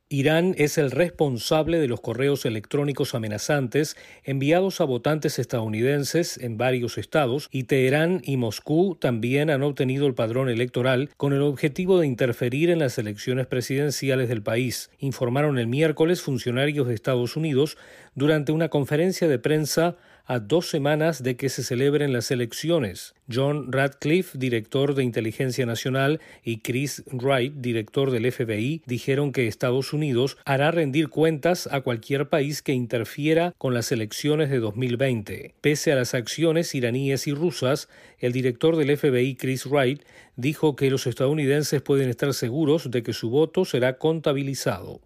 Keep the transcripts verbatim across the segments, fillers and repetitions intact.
Irán es el responsable de los correos electrónicos amenazantes enviados a votantes estadounidenses en varios estados, y Teherán y Moscú también han obtenido el padrón electoral con el objetivo de interferir en las elecciones presidenciales del país, informaron el miércoles funcionarios de Estados Unidos durante una conferencia de prensa a dos semanas de que se celebren las elecciones. John Ratcliffe, director de Inteligencia Nacional, y Chris Wright, director del F B I, dijeron que Estados Unidos hará rendir cuentas a cualquier país que interfiera con las elecciones de dos mil veinte. Pese a las acciones iraníes y rusas, el director del F B I, Chris Wright, dijo que los estadounidenses pueden estar seguros de que su voto será contabilizado.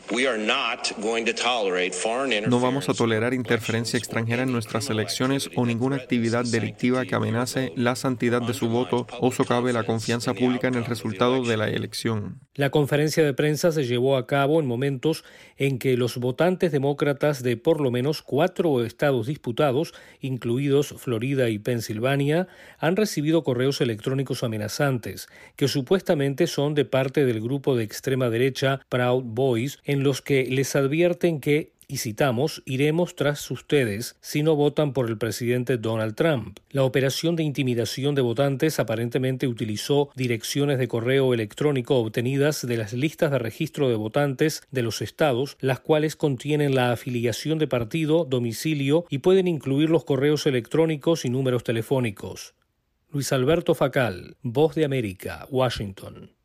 No vamos a tolerar interferencia extranjera en nuestras elecciones o ninguna actividad delictiva que amenace la santidad de su voto o socave la confianza pública en el resultado de la elección. La conferencia de prensa se llevó a cabo en momentos en que los votantes demócratas de por lo menos cuatro estados disputados, incluidos Florida y Pensilvania, han recibido correos electrónicos amenazantes, que supuestamente son de parte del grupo de extrema derecha Proud Boys, en los que les advierten que, y citamos, iremos tras ustedes si no votan por el presidente Donald Trump. La operación de intimidación de votantes aparentemente utilizó direcciones de correo electrónico obtenidas de las listas de registro de votantes de los estados, las cuales contienen la afiliación de partido, domicilio y pueden incluir los correos electrónicos y números telefónicos. Luis Alberto Facal, Voz de América, Washington.